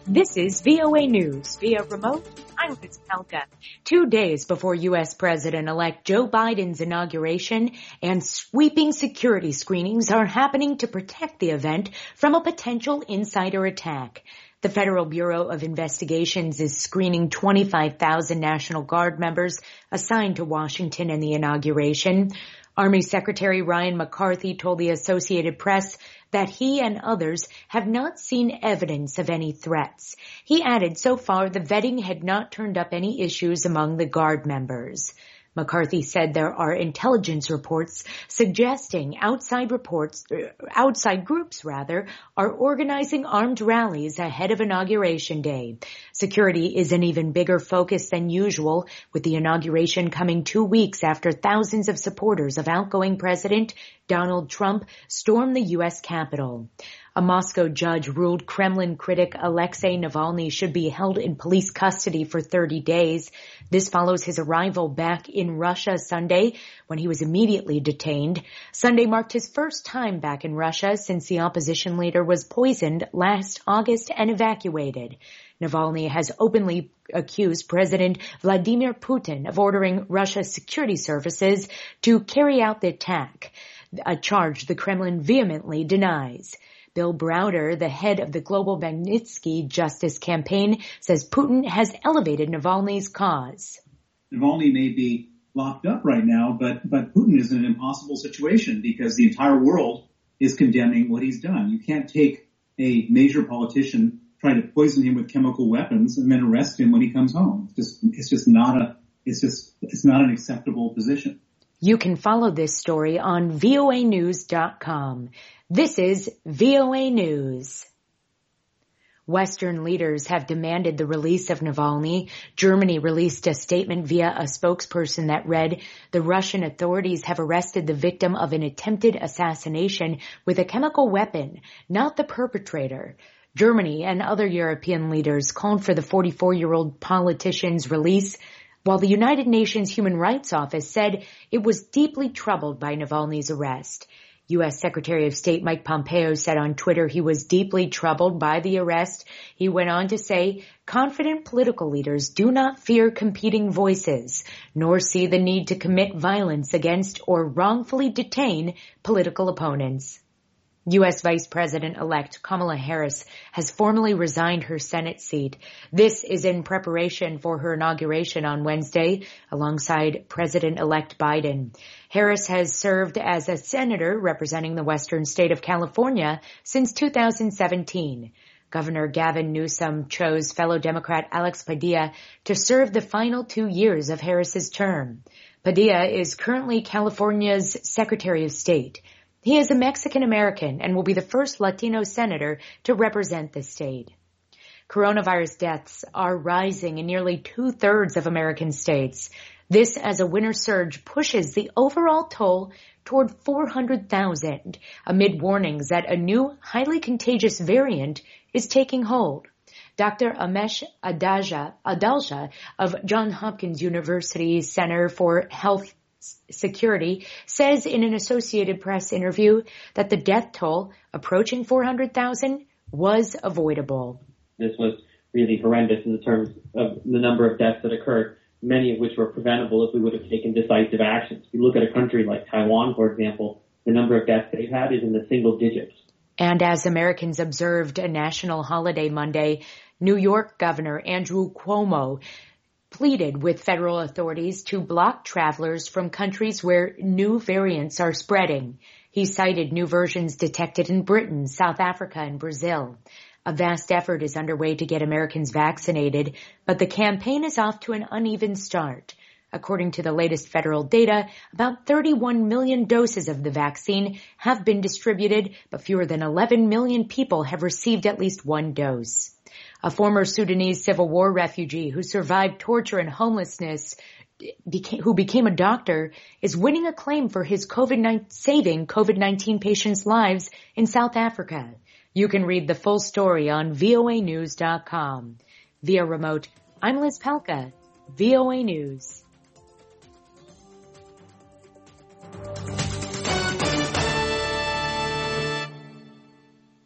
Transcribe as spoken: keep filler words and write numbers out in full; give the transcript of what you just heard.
This is V O A News via remote. I'm Liz Palka. Two days before U S President-elect Joe Biden's inauguration, and sweeping security screenings are happening to protect the event from a potential insider attack. The Federal Bureau of Investigations is screening twenty-five thousand National Guard members assigned to Washington in the inauguration. Army Secretary Ryan McCarthy told the Associated Press that he and others have not seen evidence of any threats. He added so far the vetting had not turned up any issues among the Guard members. McCarthy said there are intelligence reports suggesting outside reports, outside groups rather, are organizing armed rallies ahead of Inauguration Day. Security is an even bigger focus than usual, with the inauguration coming two weeks after thousands of supporters of outgoing President Donald Trump stormed the U S Capitol. A Moscow judge ruled Kremlin critic Alexei Navalny should be held in police custody for thirty days. This follows his arrival back in Russia Sunday, when he was immediately detained. Sunday marked his first time back in Russia since the opposition leader was poisoned last August and evacuated. Navalny has openly accused President Vladimir Putin of ordering Russia's security services to carry out the attack, a charge the Kremlin vehemently denies. Bill Browder, the head of the Global Magnitsky Justice Campaign, says Putin has elevated Navalny's cause. Navalny may be locked up right now, but, but Putin is in an impossible situation because the entire world is condemning what he's done. You can't take a major politician, try to poison him with chemical weapons, and then arrest him when he comes home. It's just, it's just not a, it's just, it's not an acceptable position. You can follow this story on V O A news dot com. This is V O A News. Western leaders have demanded the release of Navalny. Germany released a statement via a spokesperson that read, "The Russian authorities have arrested the victim of an attempted assassination with a chemical weapon, not the perpetrator." Germany and other European leaders called for the forty-four-year-old politician's release, while the United Nations Human Rights Office said it was deeply troubled by Navalny's arrest. U S Secretary of State Mike Pompeo said on Twitter he was deeply troubled by the arrest. He went on to say, "Confident political leaders do not fear competing voices, nor see the need to commit violence against or wrongfully detain political opponents." U S Vice President-elect Kamala Harris has formally resigned her Senate seat. This is in preparation for her inauguration on Wednesday alongside President-elect Biden. Harris has served as a senator representing the western state of California since two thousand seventeen. Governor Gavin Newsom chose fellow Democrat Alex Padilla to serve the final two years of Harris's term. Padilla is currently California's Secretary of State. He is a Mexican-American and will be the first Latino senator to represent the state. Coronavirus deaths are rising in nearly two-thirds of American states. This as a winter surge pushes the overall toll toward four hundred thousand, amid warnings that a new, highly contagious variant is taking hold. Doctor Amesh Adalja, Adalja of Johns Hopkins University Center for Health Security says in an Associated Press interview that the death toll approaching four hundred thousand was avoidable. This was really horrendous in terms of the number of deaths that occurred, many of which were preventable if we would have taken decisive actions. If you look at a country like Taiwan, for example, the number of deaths they've had is in the single digits. And as Americans observed a national holiday Monday, New York Governor Andrew Cuomo pleaded with federal authorities to block travelers from countries where new variants are spreading. He cited new versions detected in Britain, South Africa, and Brazil. A vast effort is underway to get Americans vaccinated, but the campaign is off to an uneven start. According to the latest federal data, about thirty-one million doses of the vaccine have been distributed, but fewer than eleven million people have received at least one dose. A former Sudanese Civil War refugee who survived torture and homelessness, became, who became a doctor, is winning acclaim for his COVID nineteen, saving COVID nineteen patients' lives in South Africa. You can read the full story on V O A news dot com. Via remote, I'm Liz Palka, V O A News.